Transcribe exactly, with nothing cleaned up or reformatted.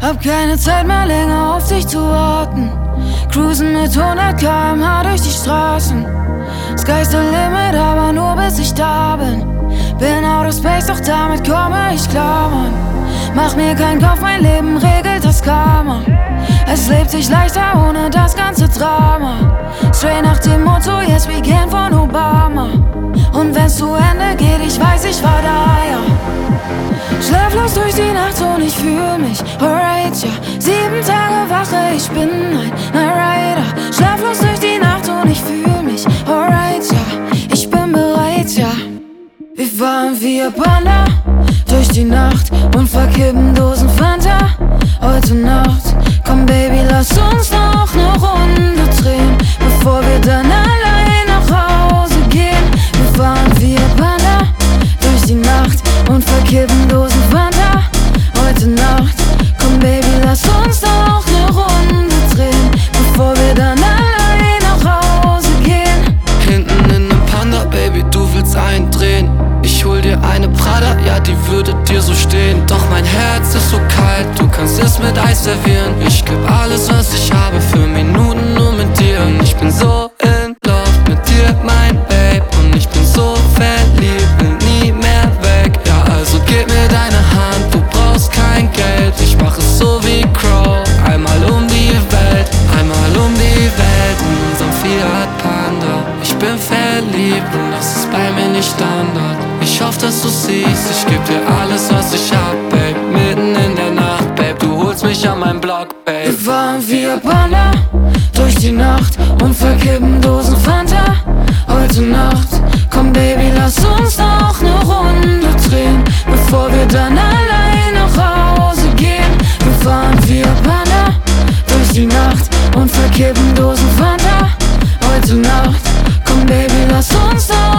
Hab keine Zeit mehr länger auf dich zu warten. Cruisen mit hundert Kilometer pro Stunde durch die Straßen. Sky's the limit, aber nur bis ich da bin. Bin out of space, doch damit komme ich klar, Mann. Mach mir keinen Kopf, mein Leben regelt das Karma. Es lebt sich leichter ohne das ganze Drama. Straight nach dem Motto, yes we can von Obama. Und wenn's zu Ende geht, ich weiß, ich war da, ja. Schlaflos durch die Nacht und ich fühl mich alright, ja. Sieben Tage Wache, ich bin ein Night Rider. Schlaflos durch die Nacht und ich fühl mich alright, ja. Ich bin bereit, ja. Wir fahren wie Panda durch die Nacht und verkippen Dosen Fanta. Heute Nacht, komm Baby, lass uns noch ne Runde drehen, bevor wir dann allein nach Hause gehen. Wir fahren wie Panda durch die Nacht und verkippen Dosen Fanta. Heute Nacht, komm Baby, lass uns noch ne Runde drehen, bevor wir dann allein nach Hause gehen. Hinten in nem Panda, Baby, du willst eindrehen. Ich hol dir eine Prada, ja, die würde dir so stehen. Doch mein Herz ist so kalt, du kannst es mit Eis servieren. Ich geb alles, was ich habe, für Minuten nur mit dir. Und ich bin so in love mit dir, mein Babe. Und ich bin so verliebt, will nie mehr weg. Ja, also gib mir deine Hand, du brauchst kein Geld. Ich mach es so wie Crow, einmal um die Welt. Einmal um die Welt in unserem Fiat Panda. Ich bin verliebt und das ist bei mir nicht Standard. Ich hoffe, dass du siehst, ich geb dir alles, was ich hab, babe. Mitten in der Nacht, babe, du holst mich an meinen Block, babe. Wir fahren wie Panda durch die Nacht und verkippen Dosen Fanta. Heute Nacht, komm Baby, lass uns noch ne Runde drehen, bevor wir dann allein nach Hause gehen. Wir fahren wie Panda durch die Nacht und verkippen Dosen Fanta. Heute Nacht, komm Baby, lass uns noch